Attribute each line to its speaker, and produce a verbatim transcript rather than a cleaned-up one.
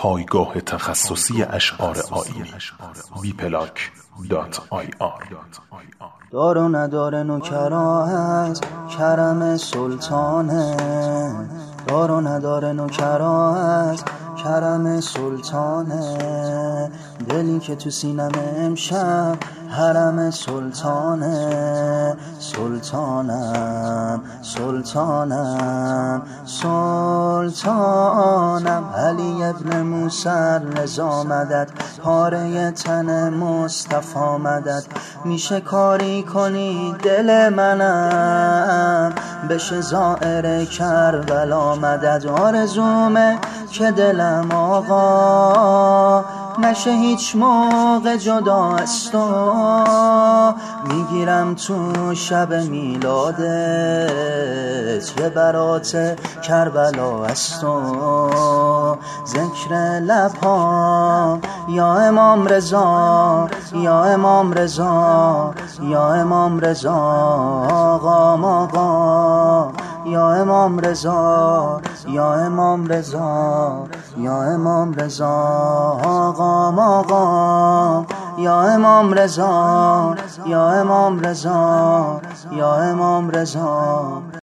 Speaker 1: پایگاه تخصصی اشعار آیینی بی پلاک دات آی آر.
Speaker 2: دار و ندار نوکرا از کرم سلطانه، دار و ندار نوکرا از کرم سلطانه، دلی که تو سینم امشب حرم سلطانه، سلطانم سلطانم سلطانم. علی ابن موسی رضا مدد، پاره تن مصطفی مدد. میشه کاری کنی دل منم بشه زائر کربلا مدد. آرزومه که دلم آقا نشه هیچ موقع جدا از تو، میگیرم تو شب میلادت یه برات کربلا از تو. ذکر لبام یا امام رضا، یا امام رضا، یا امام رضا آقام آقا، یا امام رضا، یا امام رضا، یا امام رضا آقام آقام، یا امام رضا، یا امام رضا، یا امام رضا.